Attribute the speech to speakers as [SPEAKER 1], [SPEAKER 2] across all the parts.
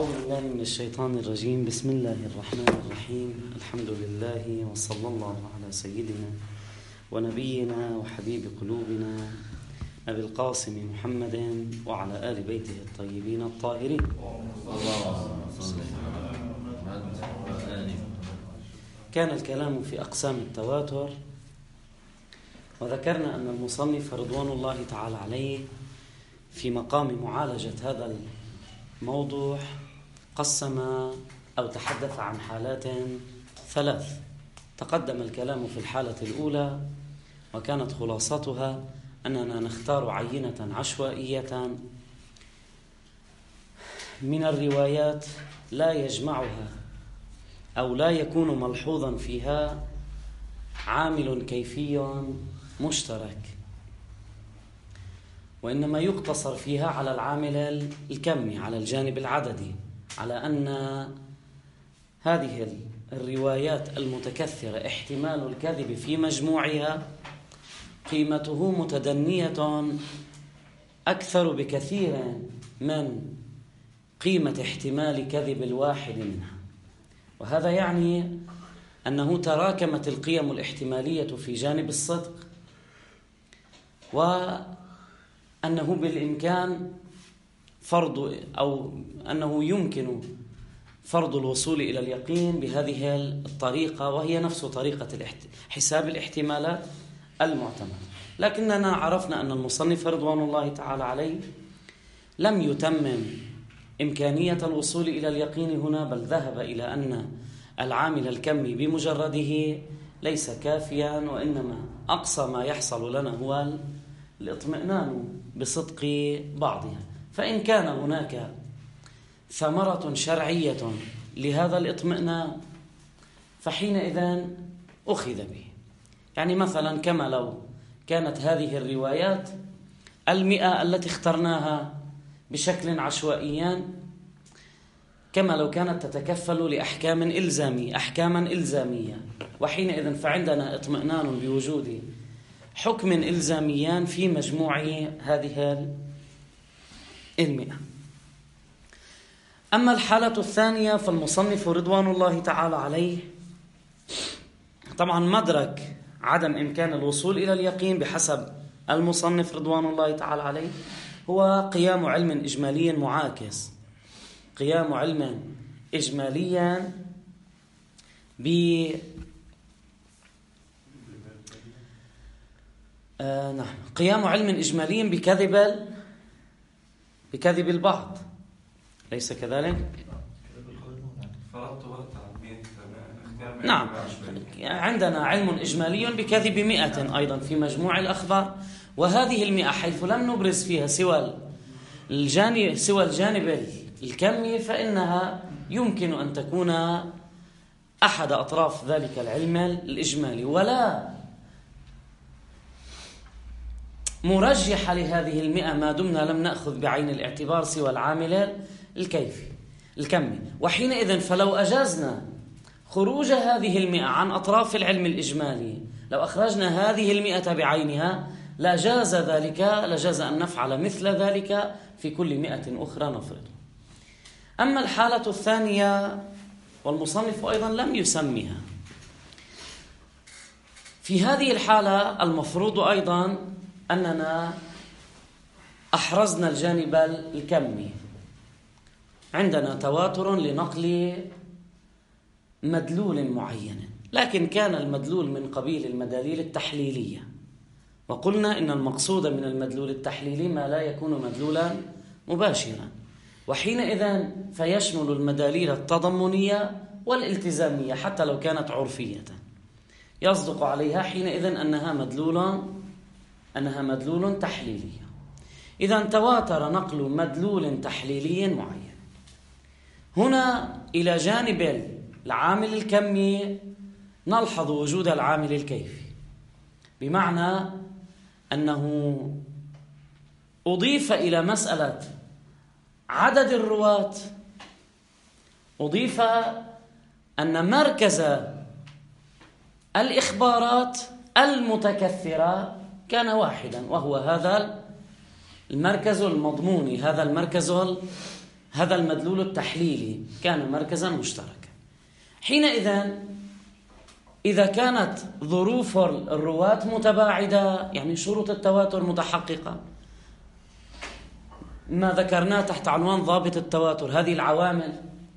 [SPEAKER 1] أعوذ بالله من الشيطان الرجيم. بسم الله الرحمن الرحيم. الحمد لله وصلى الله على سيدنا ونبينا وحبيب قلوبنا أبي القاسم محمد وعلى آل بيته الطيبين الطاهرين. كان الكلام في أقسام التواتر، وذكرنا أن المصنف رضوان الله تعالى عليه في مقام معالجة هذا الموضوع قسم أو تحدث عن حالات ثلاث. تقدم الكلام في الحالة الأولى وكانت خلاصتها أننا نختار عينة عشوائية من الروايات لا يجمعها أو لا يكون ملحوظا فيها عامل كيفي مشترك، وإنما يقتصر فيها على العامل الكمي، على الجانب العددي، على أن هذه الروايات المتكثرة احتمال الكذب في مجموعها قيمته متدنية أكثر بكثير من قيمة احتمال كذب الواحد منها. وهذا يعني أنه تراكمت القيم الاحتمالية في جانب الصدق، وأنه بالإمكان فرض أو أنه يمكن فرض الوصول إلى اليقين بهذه الطريقة، وهي نفس طريقة حساب الاحتمالات المعتمدة. لكننا عرفنا أن المصنف رضوان الله تعالى عليه لم يتمم إمكانية الوصول إلى اليقين هنا، بل ذهب إلى أن العامل الكمي بمجرده ليس كافيا، وإنما أقصى ما يحصل لنا هو الاطمئنان بصدق بعضها. فإن كان هناك ثمرة شرعية لهذا الاطمئنان فحينئذ أخذ به. يعني مثلا كما لو كانت هذه الروايات 100 التي اخترناها بشكل عشوائي، كما لو كانت تتكفل أحكاما إلزامية، وحينئذ فعندنا اطمئنان بوجود حكم إلزاميان في مجموع هذه 100. أما الحالة الثانية فالمصنف رضوان الله تعالى عليه طبعا مدرك عدم إمكان الوصول إلى اليقين بحسب المصنف رضوان الله تعالى عليه هو قيام علم إجمالي معاكس، قيام علم إجماليا قيام علم إجمالي بكذب البعض، ليس كذلك؟ نعم، عندنا علم إجمالي بكذب 100 أيضا في مجموع الأخبار، وهذه 100 حيث لم نبرز فيها سوى الجانب الكمي فإنها يمكن أن تكون أحد أطراف ذلك العلم الإجمالي، ولا مرجح لهذه 100 ما دمنا لم نأخذ بعين الاعتبار سوى العامل الكمي. وحينئذ فلو أجازنا خروج هذه 100 عن أطراف العلم الإجمالي، لو أخرجنا هذه 100 بعينها لجاز أن نفعل مثل ذلك في كل 100 أخرى نفرض. أما الحالة الثانية والمصنف أيضا لم يسميها، في هذه الحالة المفروض أيضا أننا أحرزنا الجانب الكمي. عندنا تواتر لنقل مدلول معين، لكن كان المدلول من قبيل المداليل التحليلية، وقلنا إن المقصود من المدلول التحليلي ما لا يكون مدلولا مباشرا، وحينئذ فيشمل المداليل التضمنية والالتزامية حتى لو كانت عرفية، يصدق عليها حينئذ أنها مدلول تحليلي. إذا تواتر نقل مدلول تحليلي معين. هنا إلى جانب العامل الكمي نلحظ وجود العامل الكيفي، بمعنى أنه أضيف إلى مسألة عدد الرواة، أضيف أن مركز الإخبارات المتكثرة كان واحدا، وهو هذا المركز المضموني، هذا المركز هذا المدلول التحليلي كان مركزا مشتركا. حينئذ إذا كانت ظروف الرواة متباعدة، يعني شروط التواتر متحققة، ما ذكرناه تحت عنوان ضابط التواتر، هذه العوامل،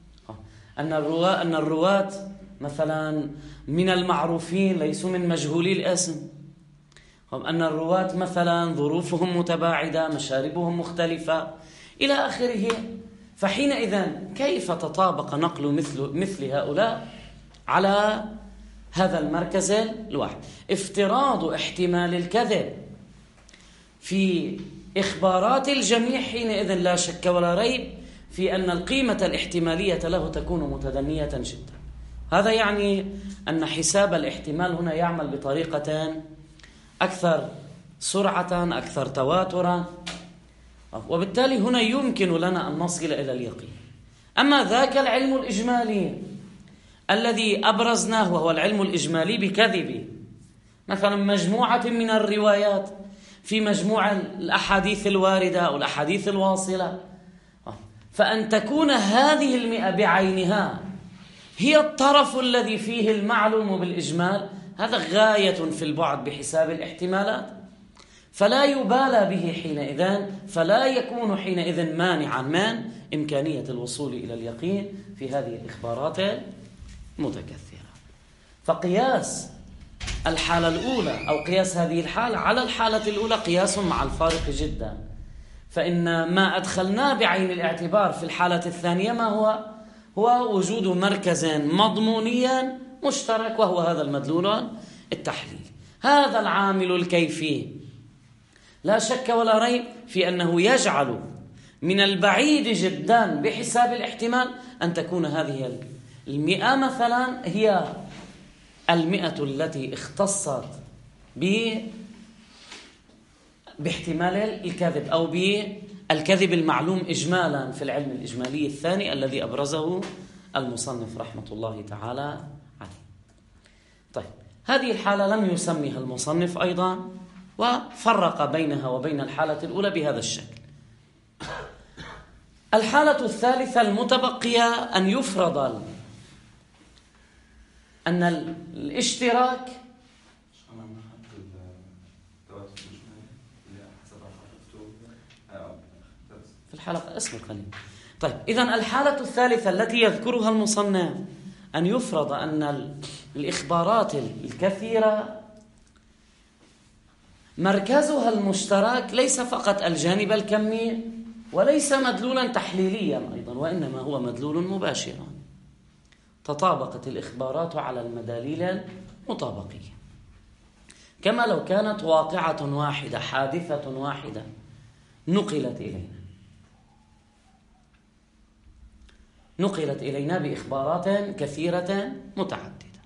[SPEAKER 1] أن الرواة مثلا من المعروفين ليسوا من مجهولي الاسم، أن الرواة مثلا ظروفهم متباعدة، مشاربهم مختلفة إلى آخره. فحينئذ كيف تطابق نقل مثل هؤلاء على هذا المركز الواحد؟ افتراض احتمال الكذب في إخبارات الجميع حينئذ لا شك ولا ريب في أن القيمة الاحتمالية له تكون متدنية جدا. هذا يعني أن حساب الاحتمال هنا يعمل بطريقة أكثر سرعة، أكثر تواترا، وبالتالي هنا يمكن لنا أن نصل إلى اليقين. أما ذاك العلم الإجمالي الذي أبرزناه، وهو العلم الإجمالي بكذب مثلا مجموعة من الروايات في مجموعة الأحاديث الواردة أو الأحاديث الواصلة، فأن تكون هذه 100 بعينها هي الطرف الذي فيه المعلوم بالإجمال، هذا غاية في البعد بحساب الاحتمالات، فلا يبالى به حينئذ، فلا يكون حينئذ مانعا من إمكانية الوصول إلى اليقين في هذه الإخبارات المتكثرة. فقياس الحالة الأولى أو قياس هذه الحالة على الحالة الأولى قياس مع الفارق جدا، فإن ما أدخلناه بعين الاعتبار في الحالة الثانية ما هو وجود مركز مضمونيا مشترك، وهو هذا المدلول التحليلي. هذا العامل الكيفي لا شك ولا ريب في أنه يجعل من البعيد جدا بحساب الاحتمال أن تكون هذه 100 مثلا هي 100 التي اختصت باحتمال الكذب أو بالكذب المعلوم إجمالا في العلم الإجمالي الثاني الذي أبرزه المصنف رحمة الله تعالى عليه. طيب، هذه الحالة لم يسميها المصنف أيضا، وفرق بينها وبين الحالة الأولى بهذا الشكل. الحالة الثالثة المتبقية أن يفرض أن الاشتراك في الحلقة اسم القليل. طيب، إذن الحالة الثالثة التي يذكرها المصنف أن يفرض أن الإخبارات الكثيرة مركزها المشترك ليس فقط الجانب الكمي، وليس مدلولا تحليليا أيضا، وإنما هو مدلول مباشر. تطابقت الإخبارات على المداليل المطابقية، كما لو كانت واقعة واحدة، حادثة واحدة نقلت إلينا بإخبارات كثيرة متعددة.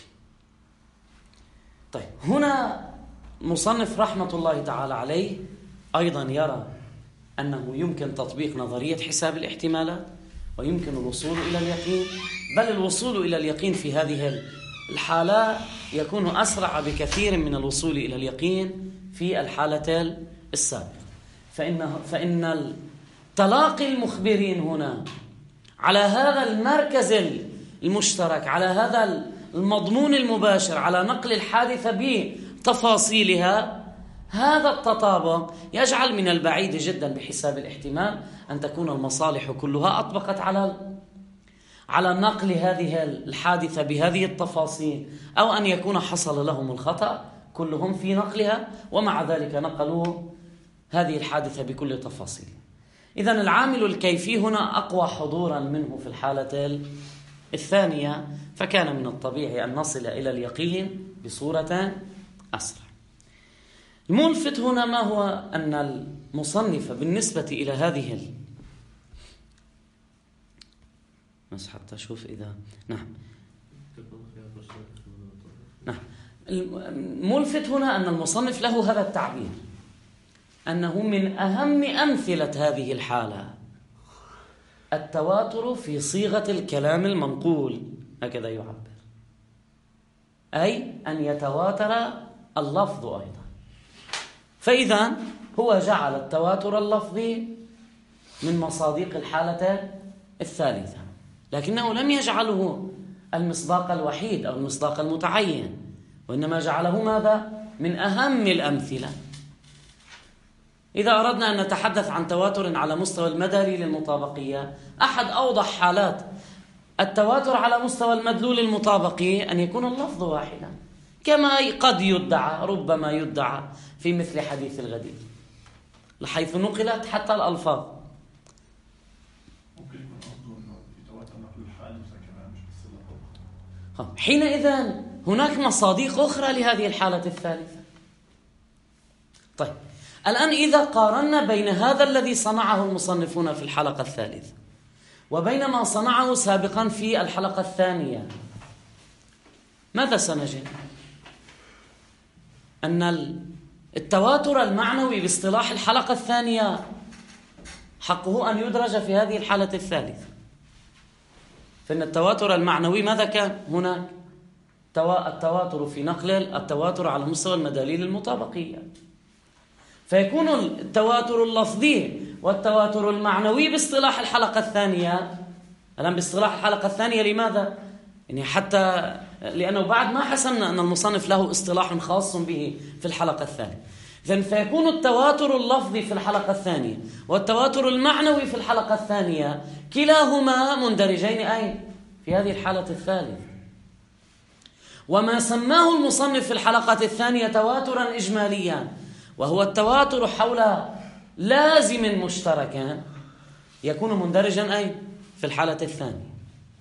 [SPEAKER 1] طيب، هنا مصنف رحمة الله تعالى عليه أيضا يرى أنه يمكن تطبيق نظرية حساب الاحتمالات، ويمكن الوصول إلى اليقين، بل الوصول إلى اليقين في هذه الحالة يكون أسرع بكثير من الوصول إلى اليقين في الحالة السابقة. فإن تلاقي المخبرين هنا على هذا المركز المشترك، على هذا المضمون المباشر، على نقل الحادثة بتفاصيلها، هذا التطابق يجعل من البعيد جدا بحساب الاحتمال أن تكون المصالح كلها أطبقت على نقل هذه الحادثة بهذه التفاصيل، أو أن يكون حصل لهم الخطأ كلهم في نقلها، ومع ذلك نقلوا هذه الحادثة بكل تفاصيل. إذن العامل الكيفي هنا أقوى حضورا منه في الحالة الثانية، فكان من الطبيعي أن نصل إلى اليقين بصورة أسرع. الملفت هنا ما هو أن المصنف بالنسبة إلى هذه بس حتى أشوف إذا نعم الملفت هنا أن المصنف له هذا التعبير، أنه من أهم أمثلة هذه الحالة التواتر في صيغة الكلام المنقول، هكذا يعبر، أي أن يتواتر اللفظ أيضا. فإذا هو جعل التواتر اللفظي من مصادق الحالة الثالثة، لكنه لم يجعله المصداق الوحيد أو المصداق المتعين، وإنما جعله ماذا؟ من أهم الأمثلة. إذا أردنا أن نتحدث عن تواتر على مستوى المدلول المطابقية، أحد أوضح حالات التواتر على مستوى المدلول المطابقي أن يكون اللفظ واحدا، كما قد يدعى، ربما يدعى في مثل حديث الغدير، حيث نقلت حتى الألفاظ. حينئذ هناك مصادق أخرى لهذه الحالة الثالثة. طيب، الآن إذا قارنا بين هذا الذي صنعه المصنفون في الحلقة الثالثة وبين ما صنعه سابقا في الحلقة الثانية، ماذا سنجد؟ أن التواتر المعنوي باصطلاح الحلقة الثانية حقه أن يدرج في هذه الحالة الثالثة. فإن التواتر المعنوي ماذا كان هناك؟ التواتر في نقل التواتر على مستوى المداليل المطابقية، فيكون التواتر اللفظي والتواتر المعنوي باصطلاح الحلقة الثانية. الآن باصطلاح الحلقة الثانية لماذا؟ يعني حتى لأنه بعد ما حسمنا أن المصنف له اصطلاح خاص به في الحلقة الثانية، إذن فيكون التواتر اللفظي في الحلقة الثانية والتواتر المعنوي في الحلقة الثانية كلاهما مندرجين أين؟ في هذه الحالة الثالثة. وما سماه المصنف في الحلقة الثانية تواترا إجماليا، وهو التواتر حول لازم مشترك، يكون مندرجا أين؟ في الحالة الثانية.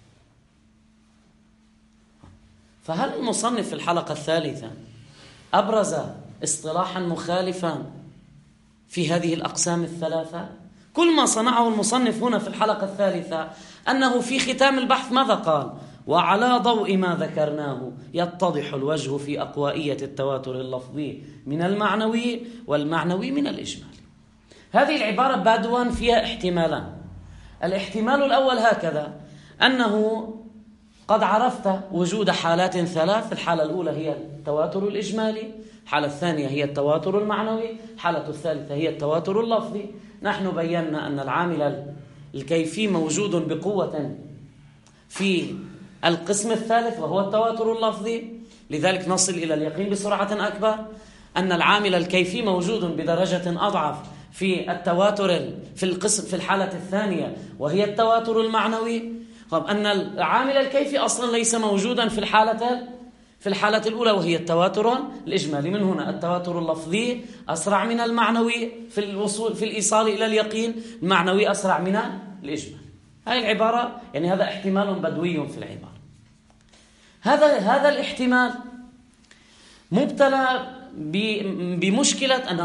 [SPEAKER 1] فهل المصنف في الحلقة الثالثة أبرز اصطلاحا مخالفا في هذه الأقسام الثلاثة؟ كل ما صنعه المصنف هنا في الحلقة الثالثة أنه في ختام البحث ماذا قال؟ وعلى ضوء ما ذكرناه يتضح الوجه في أقوائية التواتر اللفظي من المعنوي والمعنوي من الإجمالي. هذه العبارة بادوا فيها احتمالان. الاحتمال الأول هكذا: أنه قد عرفت وجود حالات ثلاث، الحالة الأولى هي التواتر الإجمالي، الحالة الثانية هي التواتر المعنوي، الحالة الثالثة هي التواتر اللفظي. نحن بينا أن العامل الكيفي موجود بقوة في القسم الثالث وهو التواتر اللفظي، لذلك نصل إلى اليقين بسرعة أكبر. أن العامل الكيفي موجود بدرجة أضعف في التواتر في القسم في الحالة الثانية وهي التواتر المعنوي. أن العامل الكيفي أصلا ليس موجودا في الحالة الأولى وهي التواتر الإجمالي. من هنا التواتر اللفظي أسرع من المعنوي في الوصول في الإيصال إلى اليقين، المعنوي أسرع من الإجمالي. هذه العبارة يعني هذا احتمال بدوي في العبارة. هذا الاحتمال مبتلى بمشكلة أن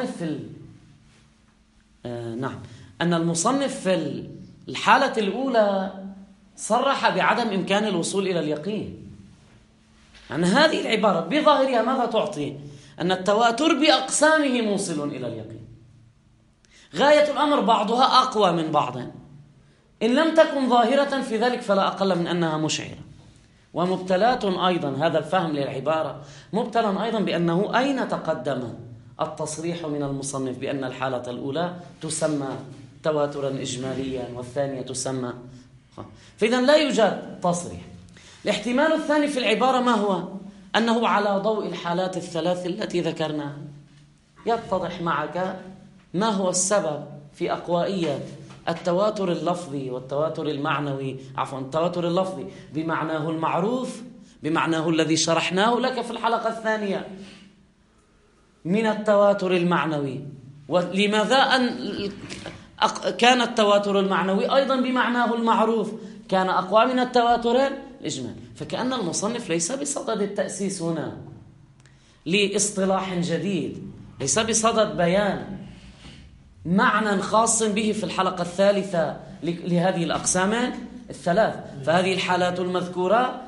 [SPEAKER 1] المصنف في الحالة الأولى صرح بعدم إمكان الوصول إلى اليقين. يعني هذه العبارة بظاهرها ماذا تعطي؟ أن التواتر بأقسامه موصل إلى اليقين. غاية الأمر بعضها أقوى من بعض، إن لم تكن ظاهرة في ذلك فلا أقل من أنها مشعرة. ومبتلات أيضا هذا الفهم للعبارة مبتلا أيضا بأنه أين تقدم التصريح من المصنف بأن الحالة الأولى تسمى تواترا إجماليا والثانية تسمى، فإذا لا يوجد تصريح. الاحتمال الثاني في العبارة ما هو؟ أنه على ضوء الحالات الثلاث التي ذكرناها يتضح معك ما هو السبب في أقوائية التواتر اللفظي والتواتر المعنوي، التواتر اللفظي بمعناه المعروف، بمعناه الذي شرحناه لك في الحلقة الثانية، من التواتر المعنوي. ولماذا كان التواتر المعنوي أيضا بمعناه المعروف كان أقوى من التواتر الإجمالي؟ فكأن المصنف ليس بصدد التأسيس هنا لاصطلاح جديد، ليس بصدد بيان معنى خاص به في الحلقة الثالثة لهذه الأقسام الثلاث. فهذه الحالات المذكورة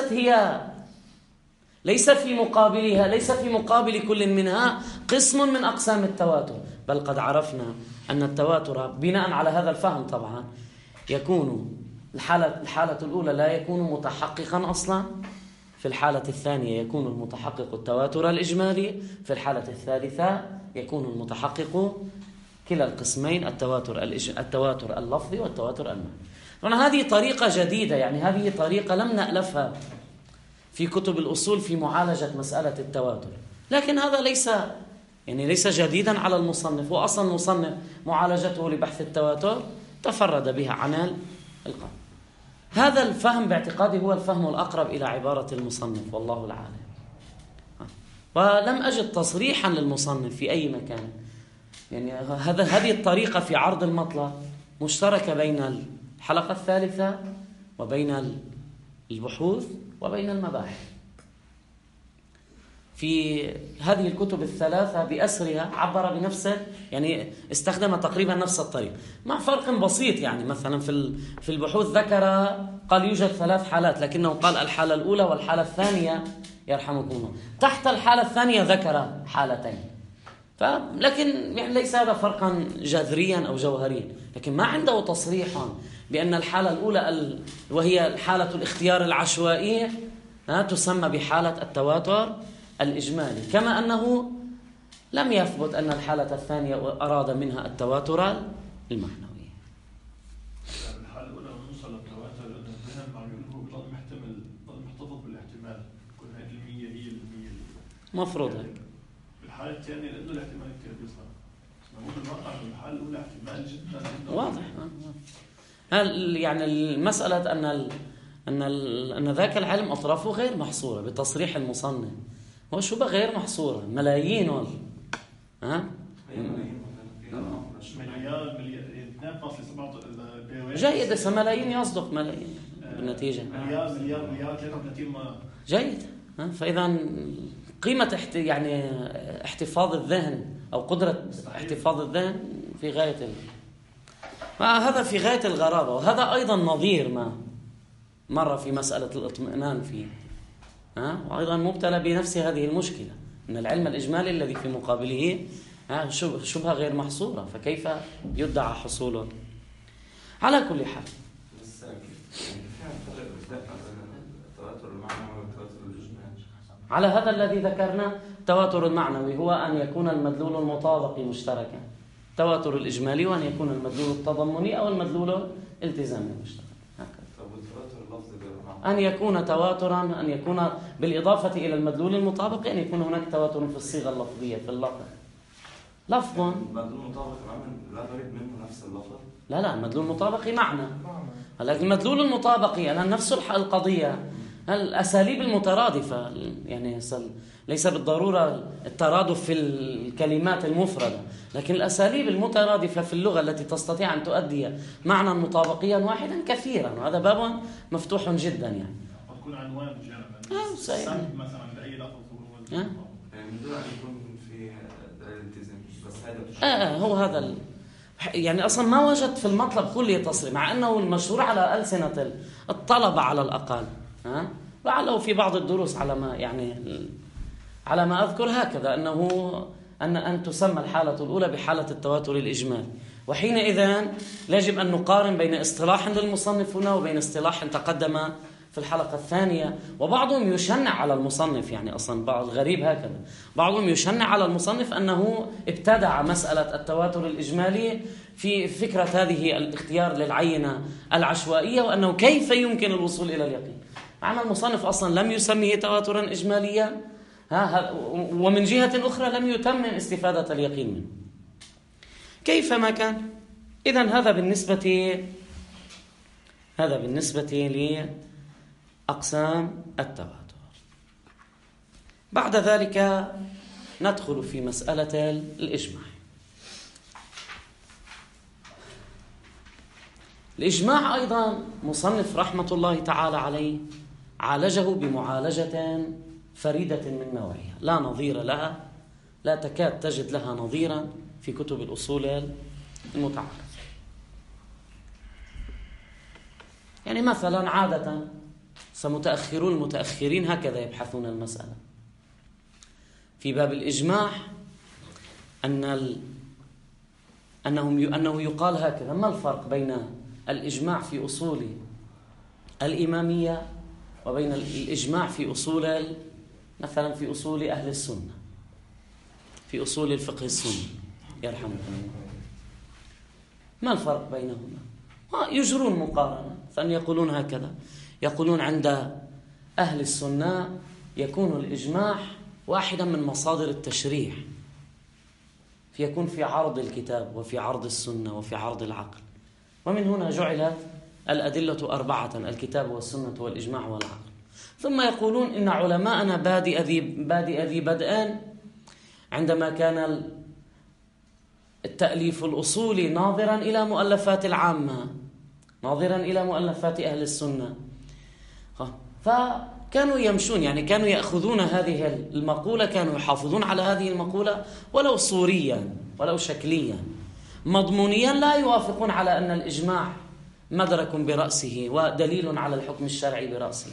[SPEAKER 1] ليس في مقابل كل منها قسم من أقسام التواتر، بل قد عرفنا أن التواتر بناء على هذا الفهم طبعا يكون الحالة الأولى لا يكون متحققا أصلا، في الحالة الثانية يكون المتحقق التواتر الإجمالي، في الحالة الثالثة يكون المتحقق كلا القسمين، التواتر اللفظي والتواتر المعنوي. طبعا هذه طريقة جديدة، يعني هذه طريقة لم نألفها في كتب الأصول في معالجة مسألة التواتر، لكن هذا ليس جديدا على المصنف، وأصلا المصنف معالجته لبحث التواتر تفرد بها عن القول. هذا الفهم باعتقادي هو الفهم الأقرب إلى عبارة المصنف، والله العالم. ولم أجد تصريحا للمصنف في أي مكان، يعني هذه الطريقة في عرض المطلب مشتركة بين الحلقة الثالثة وبين البحوث وبين المباحث. في هذه الكتب الثلاثة بأسرها عبر بنفسه، يعني استخدم تقريبا نفس الطريق مع فرق بسيط. يعني مثلا في البحوث قال يوجد 3 حالات، لكنه قال الحالة الأولى والحالة الثانية يرحمكم الله. تحت الحالة الثانية ذكر حالتين، لكن يعني ليس هذا فرقا جذريا أو جوهريا، لكن ما عنده تصريح بأن الحالة الأولى وهي حالة الاختيار العشوائي تسمى بحالة التواتر الإجمالي، كما أنه لم يثبت أن الحالة الثانية أراد منها التواتر المعنوي.
[SPEAKER 2] الحالة الأولى نوصل للتواتر لأن الذهن معلومه بضل محتفظ بالاحتمال، كل هذه المية هي المية
[SPEAKER 1] مفروض.
[SPEAKER 2] الحالة الثانية لأنه الاحتمال كثير بيصغر، ممكن الواقع من الحالة الأولى احتمال جدا
[SPEAKER 1] واضح. يعني المسألة أن ذاك العلم أطرافه غير محصورة بتصريح المصنف، وشبه غير محصورة، ملايين جيد. ملايين يصدق ملايين بالنتيجة.
[SPEAKER 2] مليار 33
[SPEAKER 1] جيد. فإذا قيمة يعني احتفاظ الذهن أو قدرة احتفاظ الذهن في غاية هذا في غاية الغرابة. وهذا أيضا نظير ما مر في مسألة الاطمئنان فيه، وأيضا مبتلى بنفس هذه المشكلة، أن العلم الإجمالي الذي في مقابله شبهة غير محصورة، فكيف يدعى حصوله؟ على كل حال على هذا الذي ذكرنا، التواتر المعنوي هو أن يكون المدلول المطابق مشتركا، التواتر الإجمالي وأن يكون المدلول التضمني أو المدلول الالتزامي مشترك. أن يكون تواترا، أن يكون بالإضافة إلى المدلول المطابق أن يكون هناك تواتر في الصيغة اللفظية في اللفظ. لفظ
[SPEAKER 3] المدلول المطابق لا نريد منه نفس اللفظ.
[SPEAKER 1] لا المدلول المطابق معنى، لكن المدلول المطابق أنا نفس القضية. الأساليب المترادفة، يعني ليس بالضرورة الترادف في الكلمات المفردة، لكن الأساليب المترادفة في اللغة التي تستطيع أن تؤدي معنى مطابقيا واحدا كثيرا، وهذا باب مفتوح جدا. يعني
[SPEAKER 2] تكون عنوان جامع مثلا لأي لفظ
[SPEAKER 3] يعني من دون أن يكون في الالتزام، بس هذا
[SPEAKER 1] هو هذا يعني أصلا ما وجد في المطلب كله تصريح، مع أنه المشهور على ألسنة الطلبة على الأقل، لعله في بعض الدروس على ما أذكر هكذا، أن تسمى الحالة الأولى بحالة التواتر الإجمالي. وحينئذ يجب أن نقارن بين اصطلاح للمصنف هنا وبين اصطلاح تقدم في الحلقة الثانية. وبعضهم يشنع على المصنف، يعني أصلا بعض الغريب هكذا، بعضهم يشنع على المصنف أنه ابتدع مسألة التواتر الإجمالي في فكرة هذه الاختيار للعينة العشوائية، وأنه كيف يمكن الوصول إلى اليقين، مع أن المصنف أصلا لم يسميه تواترا إجماليا، ومن جهة أخرى لم يتمم استفادة اليقين منه كيفما كان. إذن هذا بالنسبة لأقسام التواتر. بعد ذلك ندخل في مسألة الإجماع. الإجماع أيضا مصنف رحمة الله تعالى عليه عالجه بمعالجة فريدة من نوعها، لا نظير لها، لا تكاد تجد لها نظيرا في كتب الأصول المتعارفة. يعني مثلا عادة سمتأخرون المتأخرين هكذا يبحثون المسألة في باب الإجماع، أنه يقال هكذا: ما الفرق بين الإجماع في أصول الإمامية وبين الإجماع في أصول مثلا في أصول أهل السنة، في أصول الفقه السني يرحمكم الله؟ ما الفرق بينهما؟ يجرون مقارنة، فأن يقولون هكذا، يقولون عند أهل السنة يكون الإجماع واحدا من مصادر التشريع، فيكون في عرض الكتاب وفي عرض السنة وفي عرض العقل، ومن هنا جعلت الأدلة 4: الكتاب والسنة والإجماع والعقل. ثم يقولون إن علماءنا بادئ ذي بدء عندما كان التأليف الأصولي ناظرا إلى مؤلفات العامة، ناظرا إلى مؤلفات أهل السنة، فكانوا يمشون، يعني كانوا يأخذون هذه المقولة، كانوا يحافظون على هذه المقولة ولو صوريا ولو شكليا، مضمونيا لا يوافقون على أن الإجماع مدرك برأسه ودليل على الحكم الشرعي برأسه،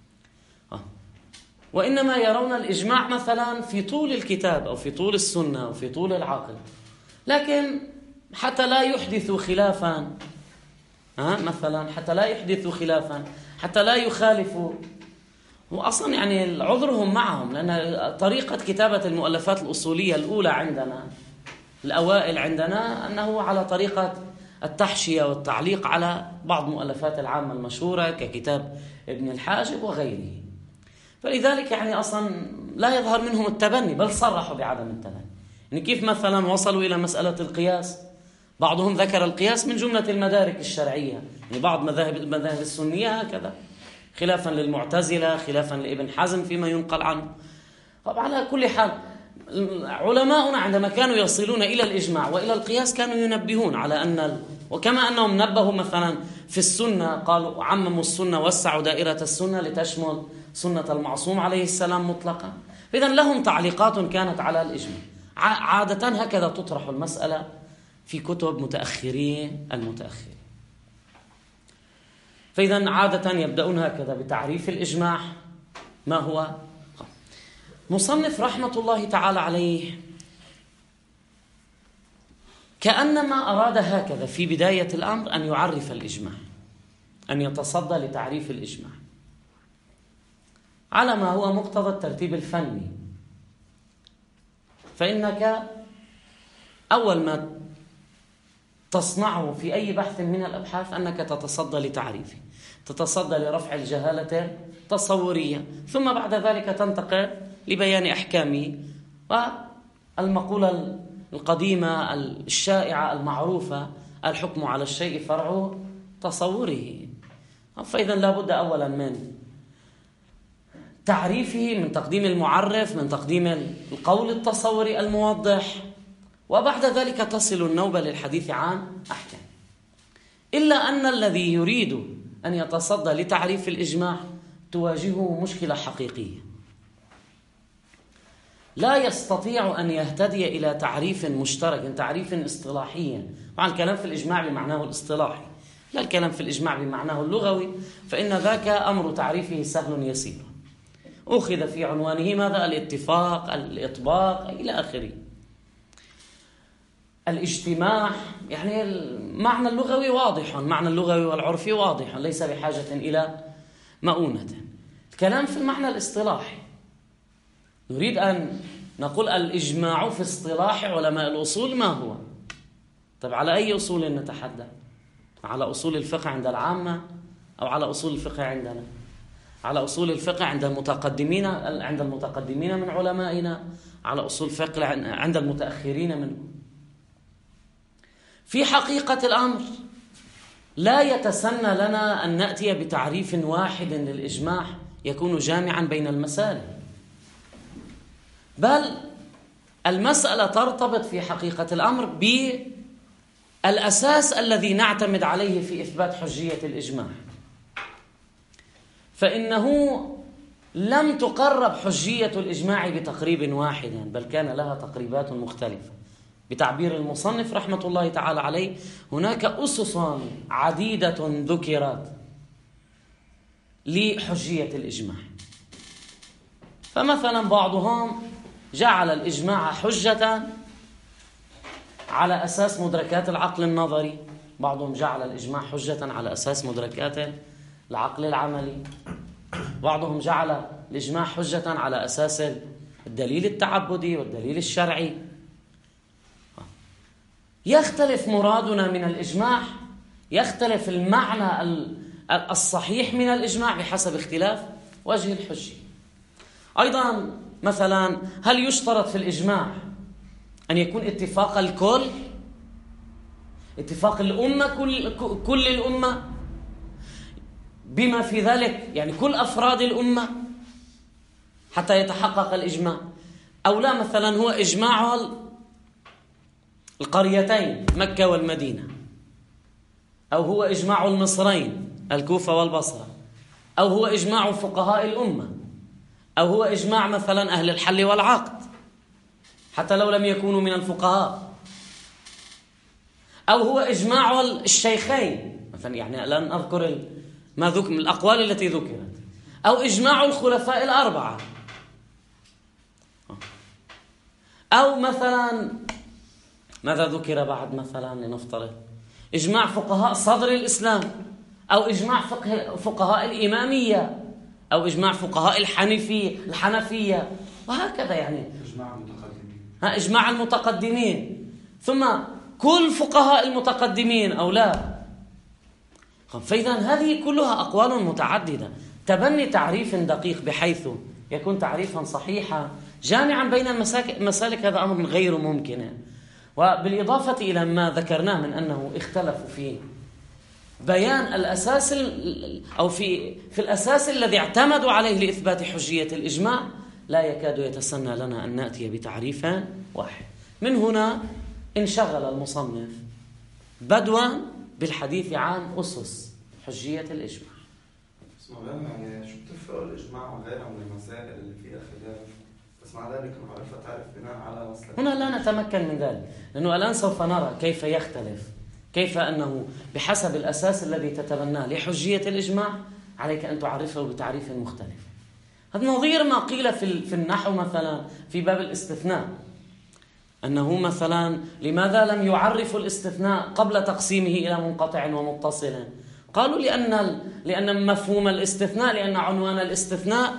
[SPEAKER 1] وإنما يرون الإجماع مثلا في طول الكتاب أو في طول السنة أو في طول العقل، لكن حتى لا يحدثوا خلافا، مثلا حتى لا يحدثوا خلافا، حتى لا يخالفوا. وأصلا يعني عذرهم معهم، لأن طريقة كتابة المؤلفات الأصولية الأولى عندنا، الأوائل عندنا، أنه على طريقة التحشية والتعليق على بعض مؤلفات العامة المشهورة ككتاب ابن الحاجب وغيره. فلذلك يعني أصلا لا يظهر منهم التبني، بل صرحوا بعدم التبني. يعني كيف مثلا وصلوا إلى مسألة القياس؟ بعضهم ذكر القياس من جملة المدارك الشرعية، يعني بعض المذاهب السنية هكذا، خلافا للمعتزلة، خلافا لابن حزم فيما ينقل عنه. طب على كل حال علماؤنا عندما كانوا يصلون إلى الإجماع وإلى القياس كانوا ينبهون على أن وكما أنهم نبهوا مثلا في السنة، قالوا عمموا السنة، وسعوا دائرة السنة لتشمل سنة المعصوم عليه السلام مطلقا. إذن لهم تعليقات كانت على الإجماع. عادة هكذا تطرح المسألة في كتب متأخرين المتأخرين. فإذن عادة يبدأون هكذا بتعريف الإجماع ما هو. مصنف رحمة الله تعالى عليه كأنما أراد هكذا في بداية الأمر أن يعرف الإجماع، أن يتصدى لتعريف الإجماع على ما هو مقتضى الترتيب الفني. فإنك أول ما تصنعه في أي بحث من الأبحاث أنك تتصدى لتعريفه، تتصدى لرفع الجهالة التصورية، ثم بعد ذلك تنتقل لبيان أحكامه. والمقولة القديمة الشائعة المعروفة: الحكم على الشيء فرع تصوره. فإذا لابد أولا من تعريفه، من تقديم المعرف، من تقديم القول التصوري الموضح، وبعد ذلك تصل النوبة للحديث عن أحكام. إلا أن الذي يريد أن يتصدى لتعريف الإجماع تواجهه مشكلة حقيقية، لا يستطيع أن يهتدي إلى تعريف مشترك، تعريف اصطلاحي. طبعا الكلام في الإجماع بمعناه الاصطلاحي، لا الكلام في الإجماع بمعناه اللغوي، فإن ذاك أمر تعريفه سهل يسير، أخذ في عنوانه ماذا؟ الاتفاق، الإطباق، إلى آخره. الاجتماع يعني المعنى اللغوي واضح، المعنى اللغوي والعرفي واضح، ليس بحاجة إلى مؤونة. الكلام في المعنى الاصطلاحي، نريد أن نقول الإجماع في اصطلاح علماء الأصول ما هو؟ طيب على أي أصول نتحدث؟ على أصول الفقه عند العامة أو على أصول الفقه عندنا؟ على أصول الفقه عند المتقدمين من علمائنا، على أصول الفقه عند المتأخرين منهم. في حقيقة الأمر لا يتسنى لنا أن نأتي بتعريف واحد للإجماع يكون جامعا بين المسائل، بل المسألة ترتبط في حقيقة الأمر بالأساس الذي نعتمد عليه في إثبات حجية الإجماع. فإنه لم تقرب حجية الإجماع بتقريب واحد، بل كان لها تقريبات مختلفة. بتعبير المصنف رحمة الله تعالى عليه، هناك أسس عديدة ذكرت لحجية الإجماع. فمثلا بعضهم جعل الإجماع حجة على أساس مدركات العقل النظري، بعضهم جعل الإجماع حجة على أساس مدركات العقل العملي، بعضهم جعل الإجماع حجة على أساس الدليل التعبدي والدليل الشرعي. يختلف مرادنا من الإجماع، يختلف المعنى الصحيح من الإجماع بحسب اختلاف وجه الحجة. أيضا مثلا هل يشترط في الإجماع أن يكون اتفاق الكل، اتفاق الأمة، كل الأمة بما في ذلك يعني كل أفراد الأمة حتى يتحقق الإجماع، أو لا مثلا هو إجماع القريتين مكة والمدينة، أو هو إجماع المصرين الكوفة والبصرة، أو هو إجماع فقهاء الأمة، أو هو إجماع مثلا أهل الحل والعقد حتى لو لم يكونوا من الفقهاء، أو هو إجماع الشيخين مثلا، يعني لن أذكر ما ذكر من الأقوال التي ذكرت، أو إجماع الخلفاء الأربعة، أو مثلا ماذا ذكر بعد مثلا لنفترض إجماع فقهاء صدر الإسلام، أو إجماع فقهاء الإمامية، أو إجماع فقهاء الحنفية، وهكذا يعني إجماع المتقدمين، ثم كل فقهاء المتقدمين أو لا. فإذا هذه كلها أقوال متعددة. تبني تعريف دقيق بحيث يكون تعريفا صحيحا جامعا بين المسالك هذا أمر غير ممكن. وبالإضافة إلى ما ذكرناه من أنه اختلفوا في بيان الأساس أو في الأساس الذي اعتمدوا عليه لإثبات حجية الإجماع، لا يكاد يتسنى لنا أن نأتي بتعريف واحد. من هنا انشغل المصنف بدوا بالحديث عن أسس حجية الإجماع.
[SPEAKER 3] يعني شو بتفرق الإجماع وغيرها من المسائل اللي فيها خلاف، بس مع ذلك المعرفة تعرف بناء على مسألة.
[SPEAKER 1] هنا لا نتمكن من ذلك، لأنه الآن سوف نرى كيف يختلف، كيف أنه بحسب الأساس الذي تتبناه لحجية الإجماع عليك أن تعرفه بتعريف مختلف. هذا نظير ما قيل في النحو مثلا في باب الاستثناء، أنه مثلا لماذا لم يعرفوا الاستثناء قبل تقسيمه إلى منقطع ومتصل؟ قالوا لأن مفهوم الاستثناء، لأن عنوان الاستثناء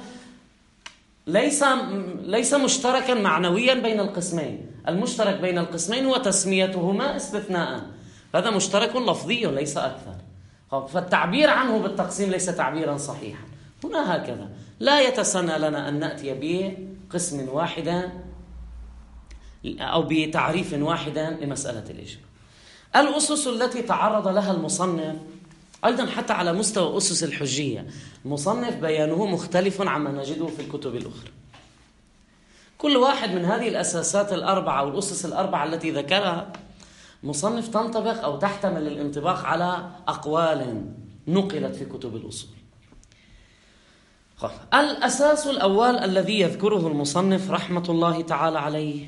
[SPEAKER 1] ليس مشتركا معنويا بين القسمين، المشترك بين القسمين هو تسميتهما استثناء، هذا مشترك لفظي ليس أكثر، فالتعبير عنه بالتقسيم ليس تعبيرا صحيحا. هنا هكذا لا يتسنى لنا أن نأتي بقسم واحد أو بتعريف واحد لمسألة الإجماع. الأسس التي تعرض لها المصنف أيضا حتى على مستوى أسس الحجية، المصنف بيانه مختلف عما نجده في الكتب الأخرى. كل واحد من هذه الأساسات الأربعة أو الأسس الأربعة التي ذكرها مصنف تنطبق أو تحتمل الانطباق على أقوال نقلت في كتب الأصول. الأساس الأول الذي يذكره المصنف رحمة الله تعالى عليه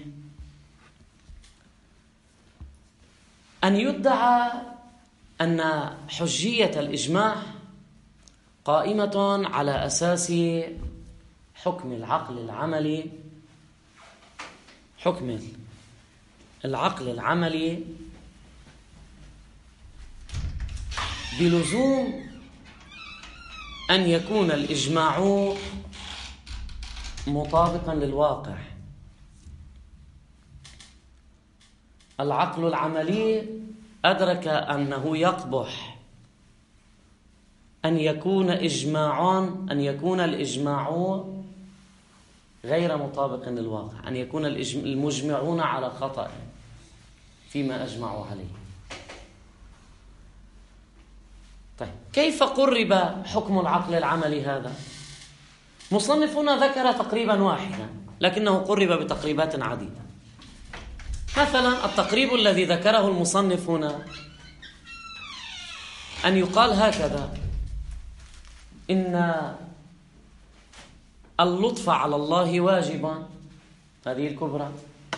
[SPEAKER 1] أن يدعى أن حجية الإجماع قائمة على أساس حكم العقل العملي بلزوم أن يكون الإجماع مطابقا للواقع. العقل العملي أدرك أنه يقبح أن يكون الإجماع غير مطابق للواقع، أن يكون المجمعون على خطأ فيما أجمعوا عليه. طيب كيف قرب حكم العقل العملي هذا؟ مصنفنا ذكر تقريبا واحدا لكنه قرب بتقريبات عديدة. مثلا التقريب الذي ذكره المصنف هنا أن يقال هكذا: إن اللطف على الله واجب، هذه الكبرى،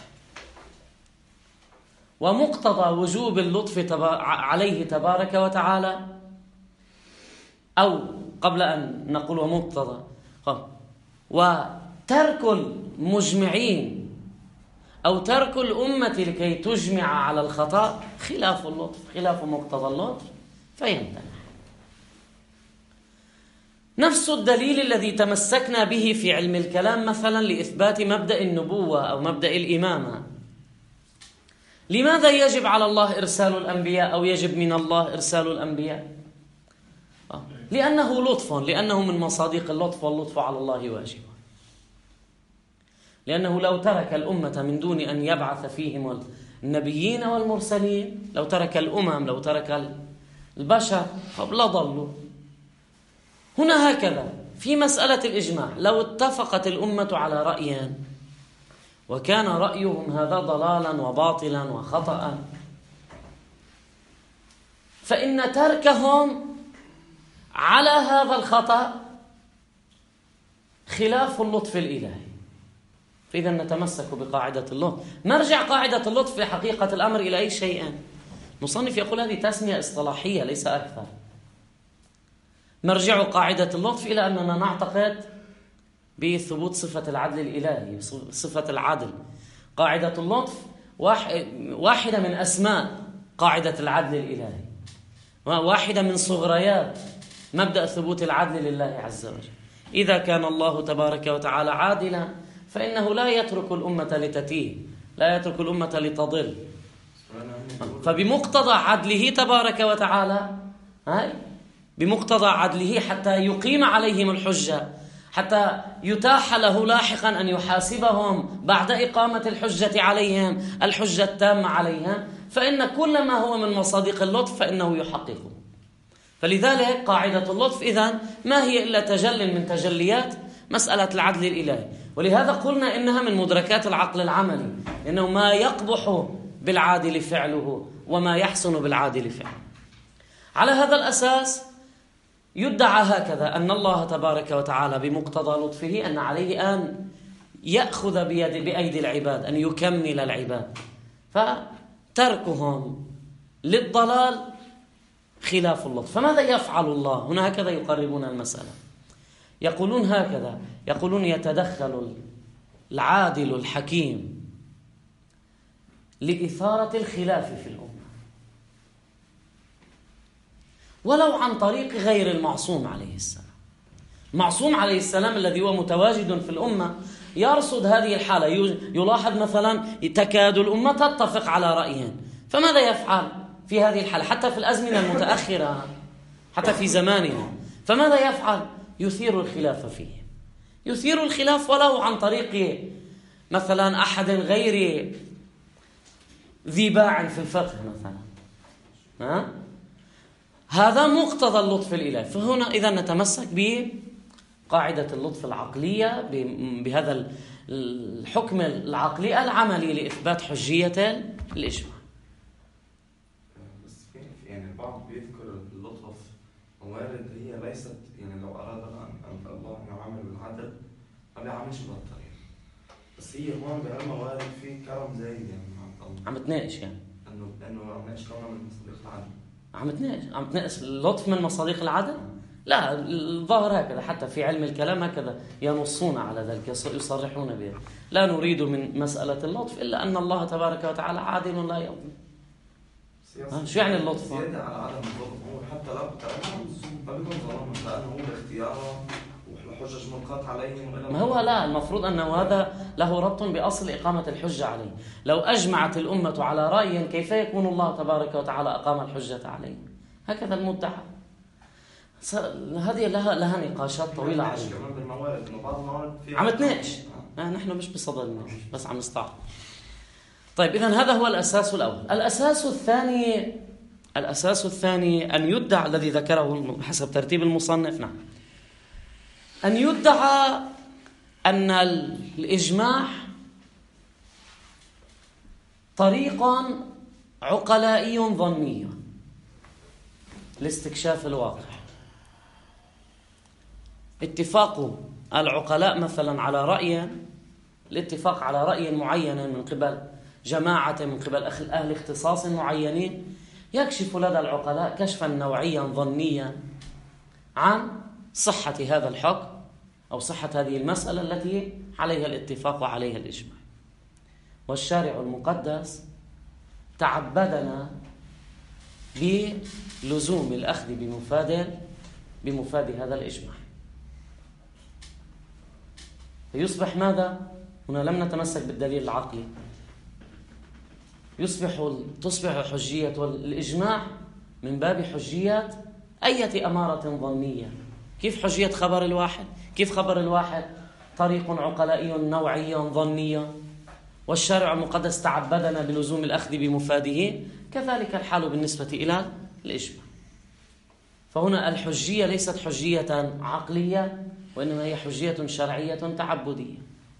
[SPEAKER 1] ومقتضى وجوب اللطف عليه تبارك وتعالى، أو قبل أن نقول ومقتضى، وترك المجمعين أو ترك الأمة لكي تجمع على الخطأ خلاف اللطف، خلاف مقتضى اللطف فيمتنع. نفس الدليل الذي تمسكنا به في علم الكلام مثلا لإثبات مبدأ النبوة أو مبدأ الإمامة، لماذا يجب على الله إرسال الأنبياء أو يجب من الله إرسال الأنبياء؟ لأنه لطف، لأنه من مصادق اللطف، واللطف على الله واجب. لأنه لو ترك الأمة من دون أن يبعث فيهم النبيين والمرسلين، لو ترك الأمم، لو ترك البشر لضلوا. هنا هكذا في مسألة الإجماع، لو اتفقت الأمة على رأي وكان رأيهم هذا ضلالا وباطلا وخطأ، فإن تركهم على هذا الخطأ خلاف اللطف الإلهي. فإذا نتمسك بقاعدة اللطف. مرجع قاعدة اللطف في حقيقة الأمر إلى أي شيء؟ مصنف يقول هذه تسمية اصطلاحية ليس أكثر. مرجع قاعدة اللطف إلى أننا نعتقد بثبوت صفة العدل الإلهي، صفة العدل. قاعدة اللطف واحدة من أسماء قاعدة العدل الإلهي، واحدة من صغريات مبدأ ثبوت العدل لله عز وجل. إذا كان الله تبارك وتعالى عادلا فإنه لا يترك الأمة لتتيه، لا يترك الأمة لتضل. فبمقتضى عدله تبارك وتعالى، بمقتضى عدله حتى يقيم عليهم الحجة، حتى يتاح له لاحقا أن يحاسبهم بعد إقامة الحجة عليهم، الحجة التامة عليهم، فإن كل ما هو من مصادق اللطف فإنه يحققه. فلذلك قاعدة اللطف إذن ما هي إلا تجل من تجليات مسألة العدل الإلهي. ولهذا قلنا إنها من مدركات العقل العملي، لأنه ما يقبح بالعادل فعله وما يحسن بالعادل فعله. على هذا الأساس يدعى هكذا أن الله تبارك وتعالى بمقتضى لطفه أن عليه أن يأخذ بأيدي العباد، أن يكمل العباد، فتركهم للضلال خلاف اللطف. فماذا يفعل الله؟ هنا هكذا يقربون المسألة. يقولون هكذا، يقولون يتدخل العادل الحكيم لإثارة الخلاف في الأمة، ولو عن طريق غير المعصوم عليه السلام. المعصوم عليه السلام الذي هو متواجد في الأمة يرصد هذه الحالة، يلاحظ مثلا تكاد الأمة تتفق على رأيين، فماذا يفعل في هذه الحالة؟ حتى في الأزمنة المتأخرة، حتى في زماننا، فماذا يفعل؟ يثير الخلاف فيه، يثير الخلاف ولو عن طريق مثلا أحد غير ذي باع في الفقه مثلا. هذا مقتضى اللطف الإلهي. فهنا إذا نتمسك بقاعدة اللطف العقلية، بهذا الحكم العقلي العملي لإثبات حجية الإجماع.
[SPEAKER 3] بس يعني البعض بيذكر اللطف موارد هي ليست، يعني لو أراد أن الله أن يعامل بالعدل ما بيعاملش بالطريقة، بس هي هون بهالموارد في كرم زايد. يعني
[SPEAKER 1] عم تناقش يعني
[SPEAKER 3] انه عم ناقش كونه من مصادق العدل،
[SPEAKER 1] عم تناقش اللطف من مصادق العدل؟ لا، الظاهر هكذا، حتى في علم الكلام هكذا ينصون على ذلك، يصرحون به. لا نريد من مسألة اللطف إلا أن الله تبارك وتعالى عادل لا يظلم. شو يعني اللطف؟
[SPEAKER 3] زيادة على عدم الظلم، هو حتى لو ما بيكون ظلم لأنه هو باختياره وحجج ملقاة عليهم.
[SPEAKER 1] ما هو لا، المفروض أنه هذا له ربط بأصل إقامة الحجة عليه. لو أجمعت الأمة على رأي كيف يكون الله تبارك وتعالى أقام الحجة عليه؟ هكذا المدعى. هذه لها نقاشات طويلة عريضة. عم تناقش، نحن مش بصدد النقاش، بس عم نستعرض. طيب، إذن هذا هو الأساس الأول. الأساس الثاني أن يدعى الذي ذكره حسب ترتيب المصنف، نعم، أن يدعى أن الإجماع طريق عقلائي ظني لاستكشاف الواقع. اتفاق العقلاء مثلا على رأي، الاتفاق على رأي معين من قبل جماعة، من قبل أهل اختصاص معينين، يكشف لدى العقلاء كشفا نوعيا ظنيا عن صحة هذا الحكم أو صحة هذه المسألة التي عليها الاتفاق وعليها الإجماع. والشارع المقدس تعبدنا بلزوم الأخذ بمفاد هذا الإجماع. فيصبح ماذا؟ هنا لم نتمسك بالدليل العقلي، تصبح حجية الإجماع من باب حجية أية أمارة ظنية. كيف حجية خبر الواحد؟ كيف خبر الواحد طريق عقلائي نوعي ظني، والشارع المقدس تعبدنا بلزوم الأخذ بمفاده، كذلك الحال بالنسبة إلى الإجماع. فهنا الحجية ليست حجية عقلية، وإنما هي حجية شرعية تعبدية.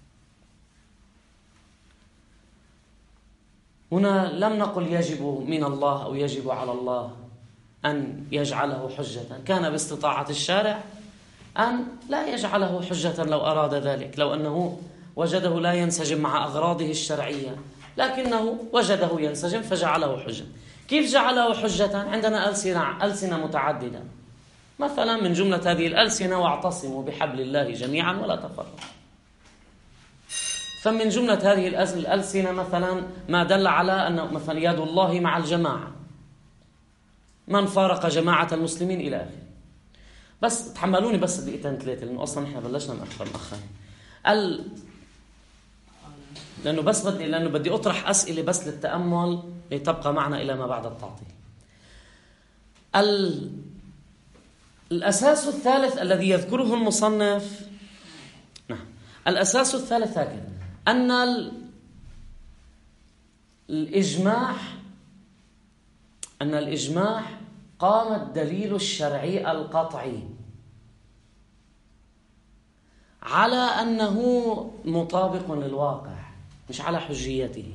[SPEAKER 1] هنا لم نقل يجب من الله أو يجب على الله أن يجعله حجة، كان باستطاعة الشارع أن لا يجعله حجة لو أراد ذلك، لو أنه وجده لا ينسجم مع أغراضه الشرعية، لكنه وجده ينسجم فجعله حجة. كيف جعله حجة؟ عندنا ألسنة متعددة، مثلا من جملة هذه الألسنة واعتصموا بحبل الله جميعا ولا تفرقوا. فمن جملة هذه الألسنة مثلا ما دل على أن مثلا يد الله مع الجماعة، من فارق جماعة المسلمين إلى آخره. بس تحملوني بس دقيقتين ثلاثة، لأنه أصلا إحنا بلشنا مأخر لأنه بدي أطرح أسئلة بس للتأمل لتبقى معنا إلى ما بعد التعطيل. الأساس الثالث الذي يذكره المصنف، نعم، الأساس الثالث هكذا: أن الإجماع قام الدليل الشرعي القطعي على أنه مطابق للواقع، مش على حجيته.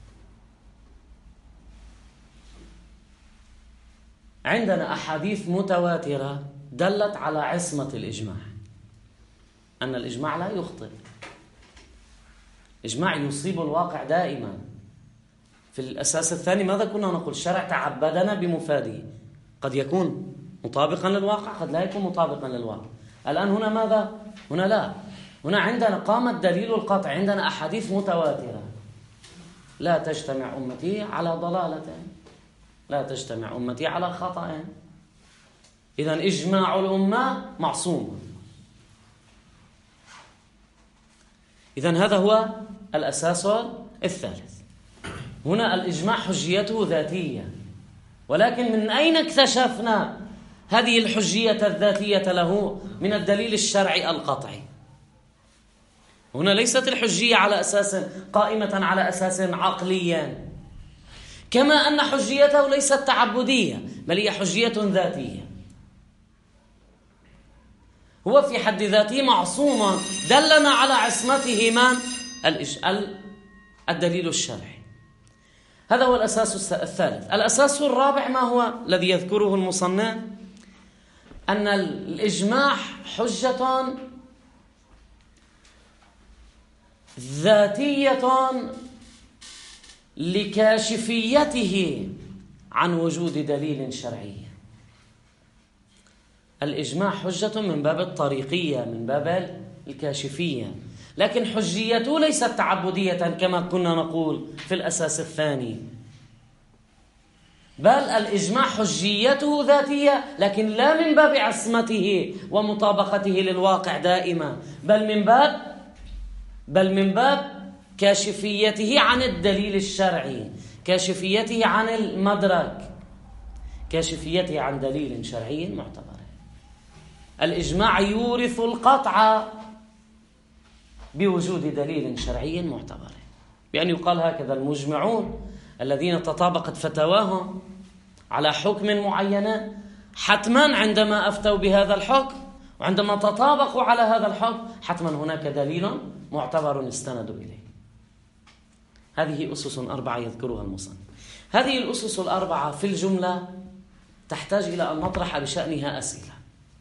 [SPEAKER 1] عندنا أحاديث متواترة دلت على عصمة الإجماع، أن الإجماع لا يخطئ، الإجماع يصيب الواقع دائما. في الأساس الثاني ماذا كنا نقول؟ الشرع تعبدنا بمفاده، قد يكون مطابقا للواقع، قد لا يكون مطابقا للواقع. الآن هنا ماذا؟ هنا لا، هنا عندنا قام الدليل القطع، عندنا أحاديث متواترة: لا تجتمع أمتي على ضلالة، لا تجتمع أمتي على خطأ. إذن إجماع الأمة معصوم. إذن هذا هو الأساس الثالث. هنا الإجماع حجيته ذاتية، ولكن من أين اكتشفنا هذه الحجية الذاتية له؟ من الدليل الشرعي القطعي. هنا ليست الحجية على أساس قائمة على أساس عقلي، كما أن حجيته ليست تعبدية، بل هي حجية ذاتية. هو في حد ذاته معصوما، دلنا على عصمته من؟ الدليل الشرعي. هذا هو الأساس الثالث. الأساس الرابع ما هو الذي يذكره المصنف؟ أن الإجماع حجة ذاتية لكاشفيته عن وجود دليل شرعي. الإجماع حجة من باب الطريقية، من باب الكاشفية، لكن حجيته ليست تعبدية كما كنا نقول في الأساس الثاني، بل الإجماع حجيته ذاتية، لكن لا من باب عصمته ومطابقته للواقع دائما، بل من باب كاشفيته عن الدليل الشرعي، كاشفيته عن المدرك، كاشفيته عن دليل شرعي معتبر. الإجماع يورث القطع بوجود دليل شرعي معتبر، بأن يقال هكذا: المجمعون الذين تطابقت فتواهم على حكم معين حتما عندما أفتوا بهذا الحكم وعندما تطابقوا على هذا الحكم حتما هناك دليل معتبر استندوا إليه. هذه أسس 4 يذكرها المصنف. هذه الأسس 4 في الجملة تحتاج إلى أن نطرح بشأنها أسئلة.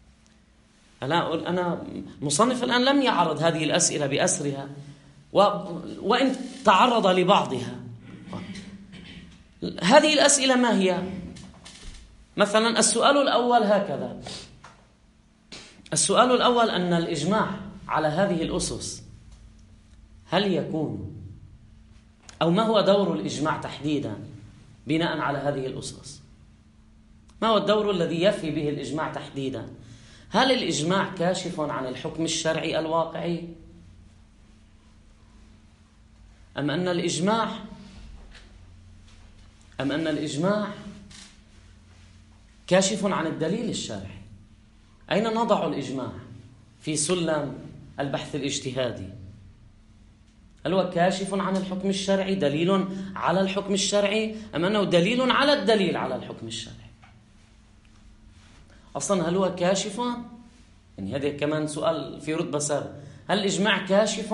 [SPEAKER 1] أنا مصنف الآن لم يعرض هذه الأسئلة بأسرها، وإن تعرض لبعضها. هذه الأسئلة ما هي؟ مثلا السؤال الأول هكذا: السؤال الأول أن الإجماع على هذه الأسس هل يكون، أو ما هو دور الإجماع تحديدا بناء على هذه الأسس؟ ما هو الدور الذي يفي به الإجماع تحديدا؟ هل الإجماع كاشف عن الحكم الشرعي الواقعي، أم أن الإجماع أم أن الإجماع كاشف عن الدليل الشرعي؟ أين نضع الإجماع في سلم البحث الاجتهادي؟ هل هو كاشف عن الحكم الشرعي، دليل على الحكم الشرعي، أم أنه دليل على الدليل على الحكم الشرعي؟ أصلا هل هو كاشف؟ يعني هذا كمان سؤال في رتبة سابقة. هل الإجماع كاشف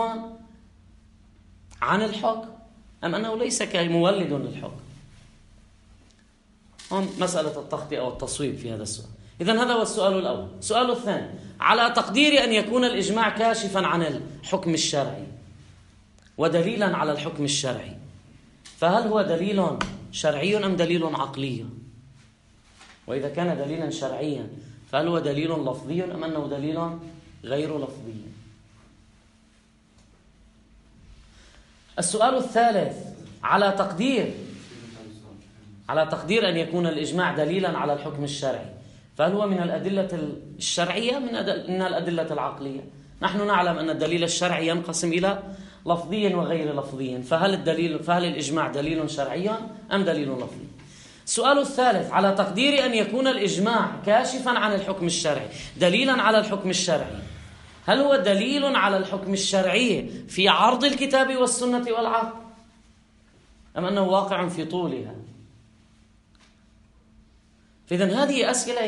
[SPEAKER 1] عن الحكم أم أنه ليس كمولد للحكم؟ هون مسألة التخطئة والتصويب في هذا السؤال. إذن هذا هو السؤال الأول. السؤال الثاني: على تقدير أن يكون الإجماع كاشفا عن الحكم الشرعي ودليلا على الحكم الشرعي، فهل هو دليل شرعي أم دليل عقلي؟ وإذا كان دليلا شرعيا فهل هو دليل لفظي أم أنه دليل غير لفظي؟ السؤال الثالث: على تقدير أن يكون الإجماع دليلا على الحكم الشرعي، فهل هو من الأدلة الشرعية من الأدلة العقلية؟ نحن نعلم أن الدليل الشرعي ينقسم إلى لفظي وغير لفظي، فهل الإجماع دليل شرعي أم دليل لفظي؟ السؤال الثالث: على تقدير أن يكون الإجماع كاشفا عن الحكم الشرعي، دليلا على الحكم الشرعي، هل هو دليل على الحكم الشرعي في عرض الكتاب والسنة والعقل أم أنه واقع في طولها؟ فإذن هذه أسئلة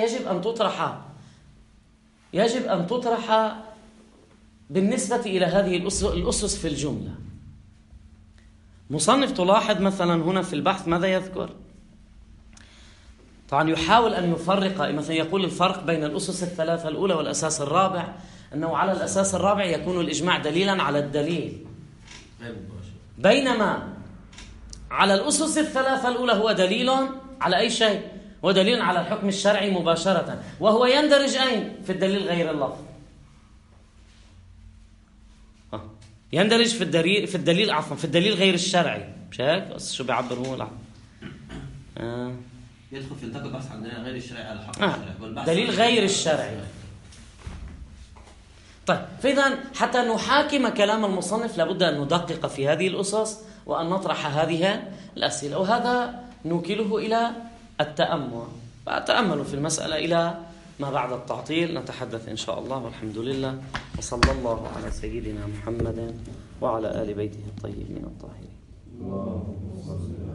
[SPEAKER 1] يجب أن تطرح بالنسبة إلى هذه الأسس في الجملة. مصنف تلاحظ مثلا هنا في البحث ماذا يذكر؟ طبعا يحاول أن يفرق، مثلا يقول الفرق بين الأسس الثلاثة الأولى والأساس الرابع، أنه على الأساس الرابع يكون الإجماع دليلا على الدليل، بينما على الأسس الثلاثة الأولى هو دليل على أي شيء، هو دليل على الحكم الشرعي مباشرة، وهو يندرج أين؟ في الدليل غير اللفظ. يندرج في الدليل غير الشرعي، مش هيك؟ بس شو بيعبر هو
[SPEAKER 4] يدخل في نطاق البحث عن دليل غير الشرعي على الحكم الشرعي،
[SPEAKER 1] دليل غير الشرعي. طيب، فإذا حتى نحاكم كلام المصنف لابد أن ندقق في هذه الأسس وأن نطرح هذه الأسئلة، وهذا نوكله إلى التأمل في المسألة إلى ما بعد التعطيل. نتحدث إن شاء الله، والحمد لله، وصلى الله على سيدنا محمد وعلى آل بيته الطيبين الطاهرين.